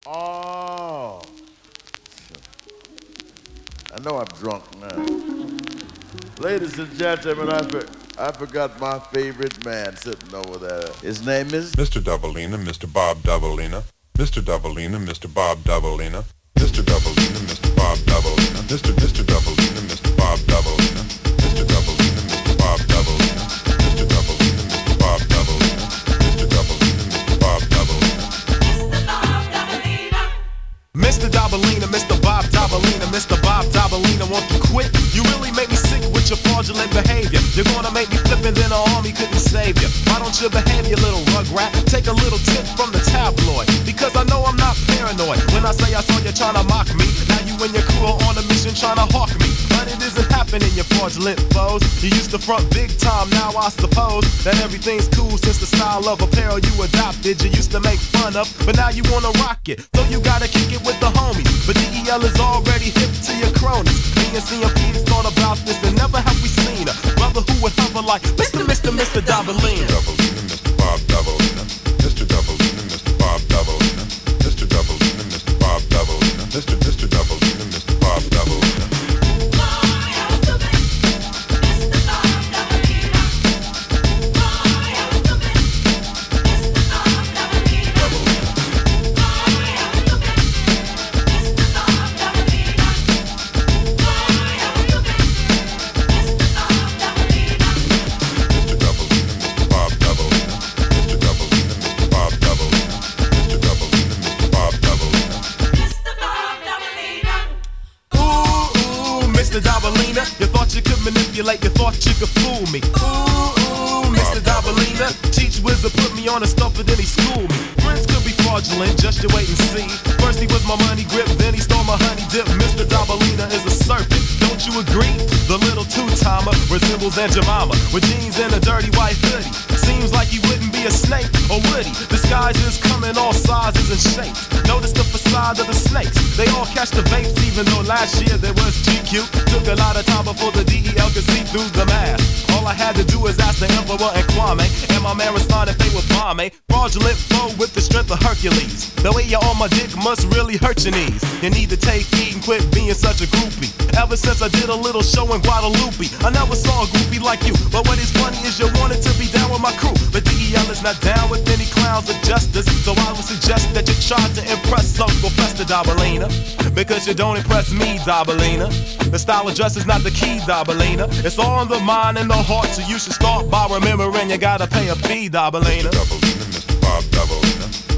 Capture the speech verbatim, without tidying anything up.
Oh, I know I'm drunk now. Ladies and gentlemen, I, for, I forgot my favorite man sitting over there. His name is Mister Doubleina, Mister Bob Doubleina. Mister Doubleina, Mister Bob Doubleina. Mister Doubleina, Mister Bob Doubleina. Mister Mister Doubleina, Mister Bob Doubleina. Mister Doubleina, Mister Bob Doubleina. Mister Doubleina, Mister Bob Doubleina. Mister Doubleina, Mister Bob Doubleina. Mister Doubleina, Mister Bob Doubleina, Mister Bob Doubleina, won't you quit? You really make me sick with your fraudulent behavior. You're gonna make me flip and then the army couldn't save you. Why don't you behave, you little rugrat? Take a little tip from the tabloid, because I know I'm not paranoid. When I say I saw you trying to mock me, now you and your crew are on a mission trying to hawk me. But it isn't happening, you fraudulent foes. You used to front big time, now I suppose that everything's cool since the style of apparel you adopted. You used to make fun of, but now you wanna rock it. So you gotta kick it with the homies. But D E L is already hip to your cronies. Me and C M P's thought about this and never have we seen a brother who would hover like Mister Mister Mister Doubleina. Doubleina, Mister Bob Doubleina. Mister Doubleina, Mister Bob Doubleina. Mister Doubleina, Mister Bob Doubleina. Mister Mister Doubleina, Mister Bob Doubleina. Mister Doubleina, you thought you could manipulate, you thought you could fool me. Ooh, ooh, Mister Doubleina, teach wizard put me on a stump and then he schooled me. Friends could be fraudulent, just you wait and see. First he was my money grip, then he stole my honey dip. Mister Doubleina is a serpent, don't you agree? The little two-timer resembles Aunt Jemima with jeans and a dirty white hoodie. Seems like he wouldn't be a snake, or would he? Disguises come in all sizes and shapes. Notice the facade of the snakes, they all catch the vapes, even though last year there was G Q. Took a lot of time before the D E L could see through the mask. All I had to do was ask the Emperor and Kwame, and my man responded they would bomb me. Fraudulent foe with the strength of Hercules. The way you're on my dick must really hurt your knees. You need to take heed and quit being such a groupie. Ever since I did a little show in Guadalupe, I never saw a groupie like you. But what is funny is you wanted to be down with my crew, but D E L is not down with any clowns of justice. So I would suggest that you try to impress Uncle Fester Doubleina, because you don't impress me, Doubleina. The style of dress is not the key, Doubleina. It's all in the mind and the heart, so you should start by remembering you gotta pay a fee, Doubleina. Mister Doubleina, Mister Bob Doubleina.